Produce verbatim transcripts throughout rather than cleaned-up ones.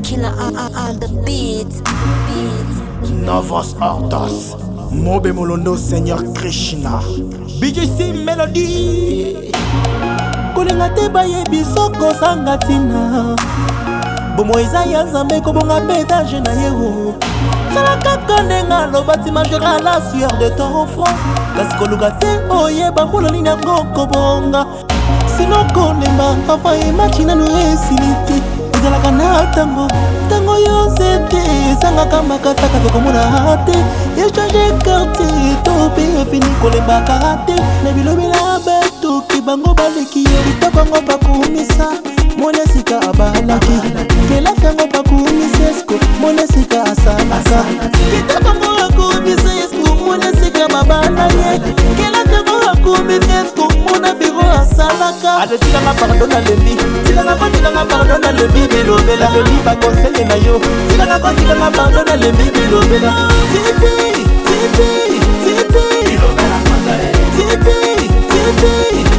killer on, on, on the beat. beat. Novos Ordos, Mobe Molondo, Seigneur Krishna, B J C Melody. Kolenga te baye bisoko sanga tina bomo eza ya nzambe kobonga pétage na yeo sala kaka ndenga loba ti majera la sueur de ton front kasi koluka te oyeba mbula nini yango kobonga sino kolemba afa emachi nano esili te ezalaka na tango tango yo zete ezangaka makasaka te komona te echange quartier to mpe efini kolembaka te na bilobela beto bango baleki yo kitoko bakumisa mona sika abalaki kela fango bakumisa esko mona sika asalaka kitoko bakumisa esko mona sika babana ye kela fango bakumisa esko mona biro asalaka adetika nga pardon na lebi tika nga kotika nga pardon na lebi bilobela lebi bakonseye na yo tika nga kotika nga pardon na lebi bilobela titi titi titi bilobela kwanza e titi titi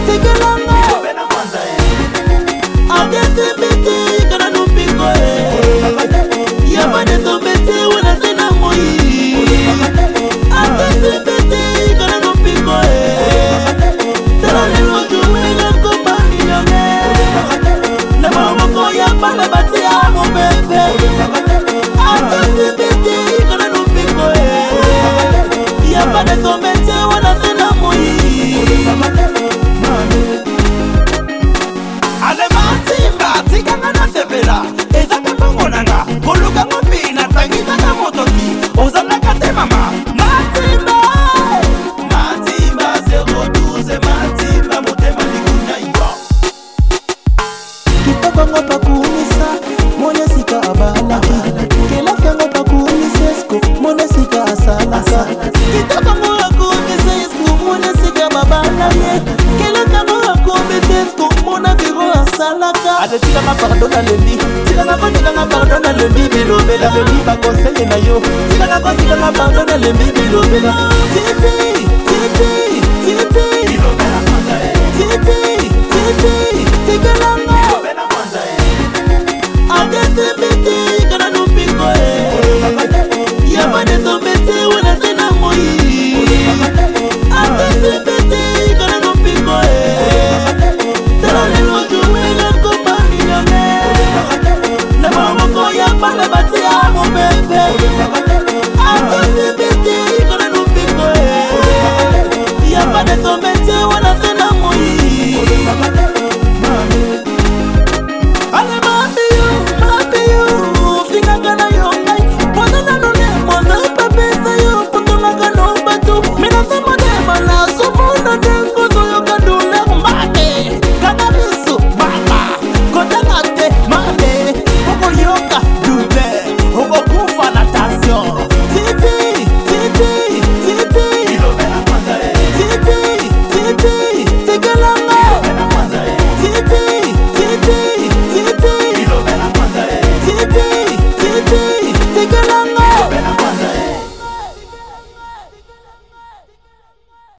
adetika nga pardon na lebi tika nga kotika nga pardon na lebi bilobela lebi bakonseye na yo tika nga kotika nga pardon na lebi bilobela titi titi